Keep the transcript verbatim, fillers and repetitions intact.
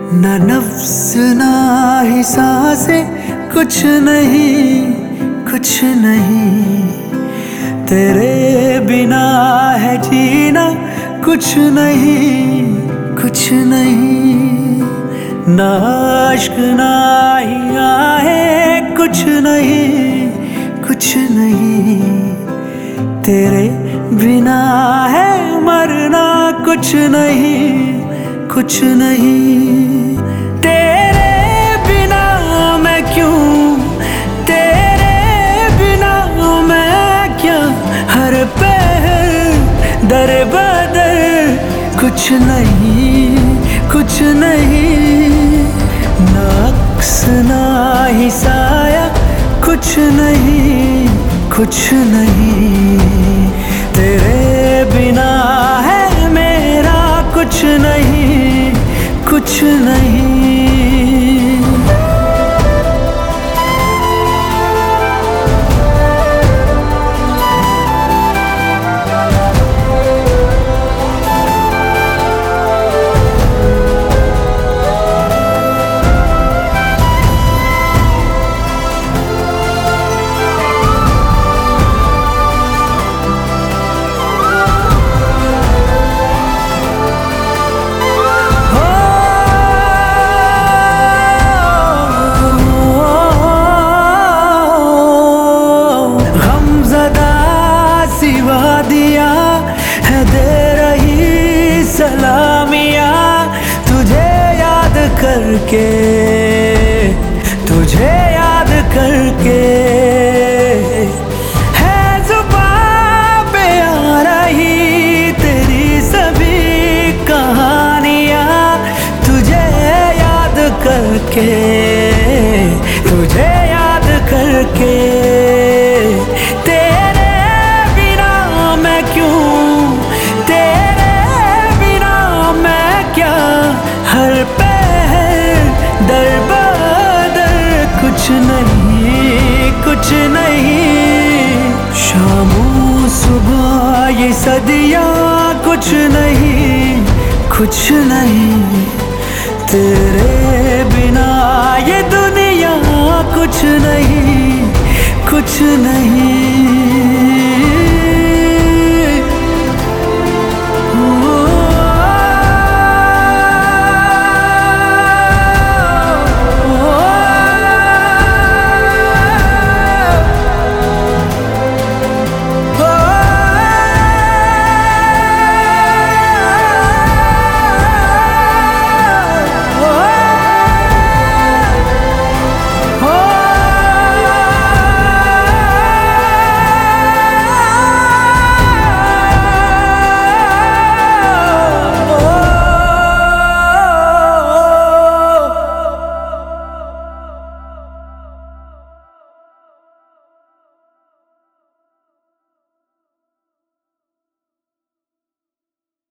ना नफ्स ना ही सांसें, कुछ नहीं कुछ नहीं। तेरे बिना है जीना कुछ नहीं कुछ नहीं। ना इश्क ना ही आहे कुछ नहीं कुछ नहीं। तेरे बिना है मरना कुछ नहीं कुछ नहीं। तेरे बिना मैं क्यों, तेरे बिना मैं क्या, हर पहर दर बदर कुछ नहीं कुछ नहीं। ना अक्स ना ही साया कुछ नहीं कुछ नहीं। तेरे बिना है मेरा कुछ नहीं कुछ नहीं। दिया है दे रही सलामिया तुझे याद करके, तुझे याद करके। है जुबां पे आ रही तेरी सभी कहानियां तुझे याद करके, तुझे याद करके। कुछ नहीं कुछ नहीं। शामों सुबह ये सदियाँ कुछ नहीं कुछ नहीं। तेरे बिना ये दुनिया कुछ नहीं कुछ नहीं।